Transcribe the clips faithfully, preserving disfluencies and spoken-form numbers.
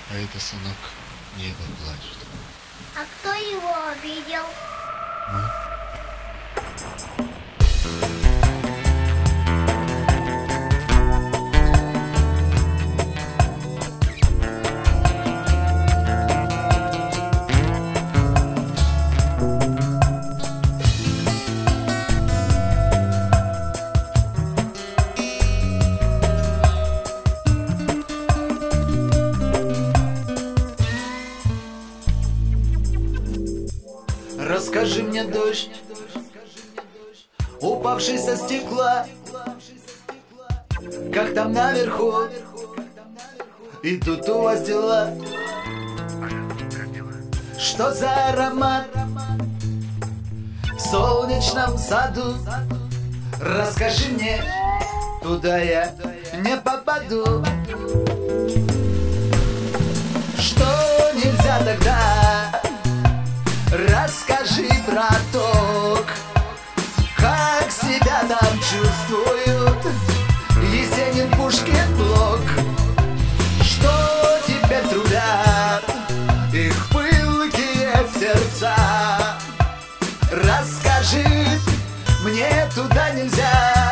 А это, сынок, небо плачет. А кто его обидел? Мы. Расскажи мне, дождь, упавший со стекла, как там наверху идут у вас дела? Что за аромат в солнечном саду? Расскажи мне, туда я не попаду. Что нельзя тогда? Расскажи, браток, как себя там чувствуют Есенин, Пушкин, Блок. Что тебе трудят их пылкие сердца? Расскажи, мне туда нельзя.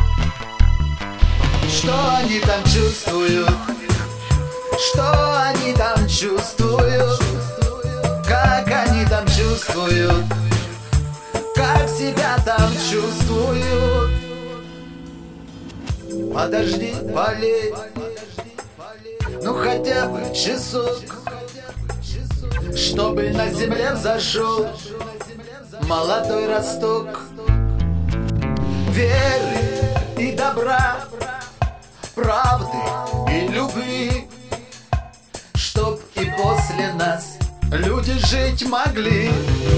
Что они там чувствуют? Что они там чувствуют? Как они там чувствуют? Как себя там чувствуют? Подожди, полей, ну хотя бы часок, чтобы на земле взошел молодой росток веры и добра, правды и любви, чтоб и после нас люди жить могли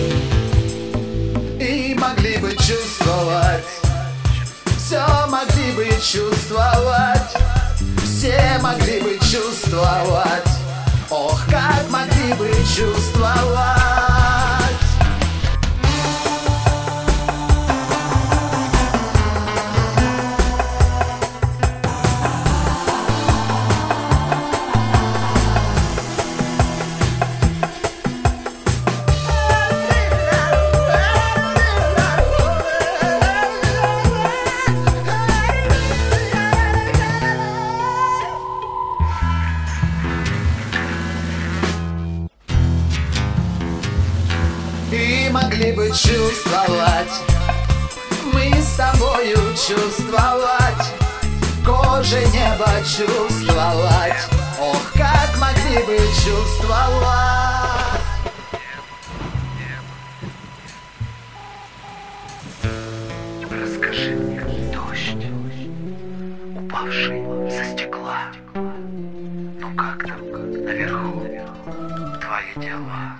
и могли бы чувствовать, все могли бы чувствовать, все могли бы чувствовать, ох, как могли бы чувствовать. И могли бы чувствовать, мы с тобою чувствовать, кожей небо чувствовать, ох, как могли бы чувствовать. Расскажи мне, дождь, упавший со стекла, ну как там, наверху, твои дела?